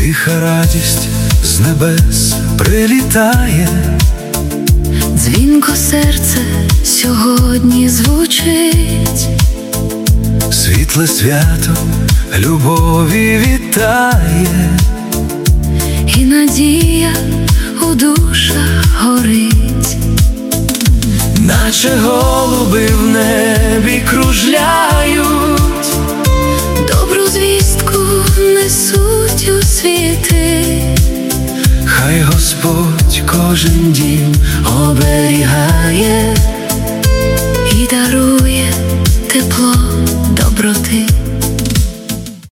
тиха радість з небес прилітає. Дзвінко серце сьогодні звучить, світле свято любові вітає, і надія у душах горить, наче голуби в небі кружляють, добру звістку несуть у світи. хай Господь кожен дім оберігає І дарує тепло доброти.